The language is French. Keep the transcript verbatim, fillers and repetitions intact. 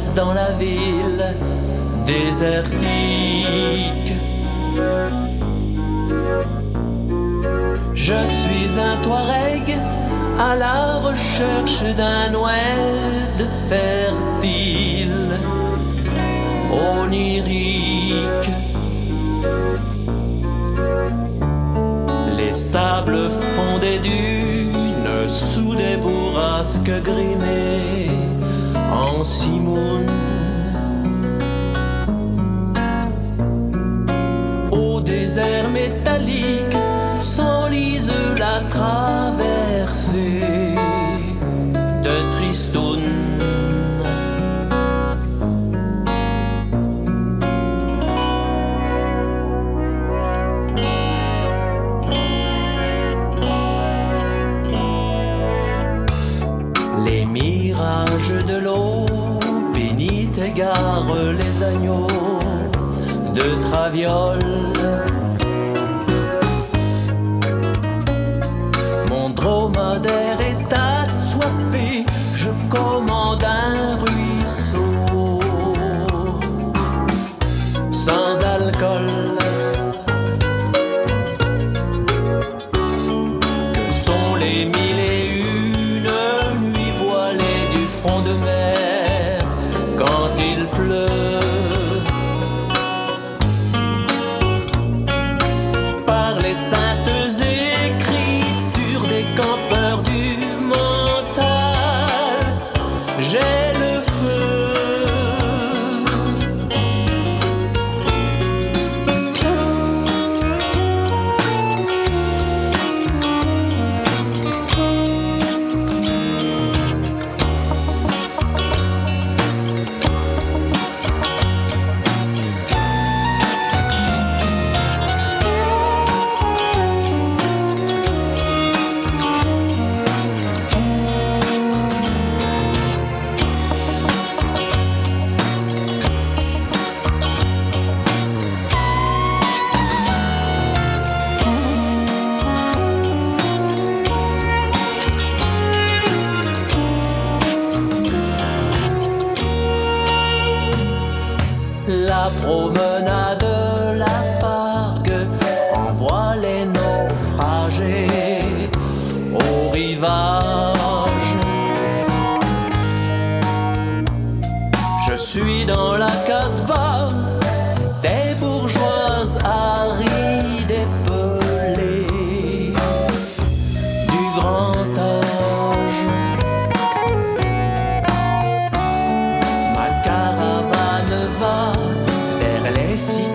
passe dans la ville désertique. Je suis un Touareg à la recherche d'un oued fertile, onirique. Les sables font des dunes sous des bourrasques grimées en simoun. Au désert métallique s'enlise la traversée de Tristoun. Les mirages de l'eau bénite égarent les agneaux de Traviole. Mon dromadaire est assoiffé, je commande un ruisseau sans alcool. Que sont les mille et une nuits voilées du front de mer quand il pleut? Par les saintes écritures des campeurs du mental, j'ai le feu. La promenade, la fargue envoie les naufragés au rivage. Je suis dans la Casbah des bourgeoises arides et pelées du grand âge. Ma caravane va vers les cités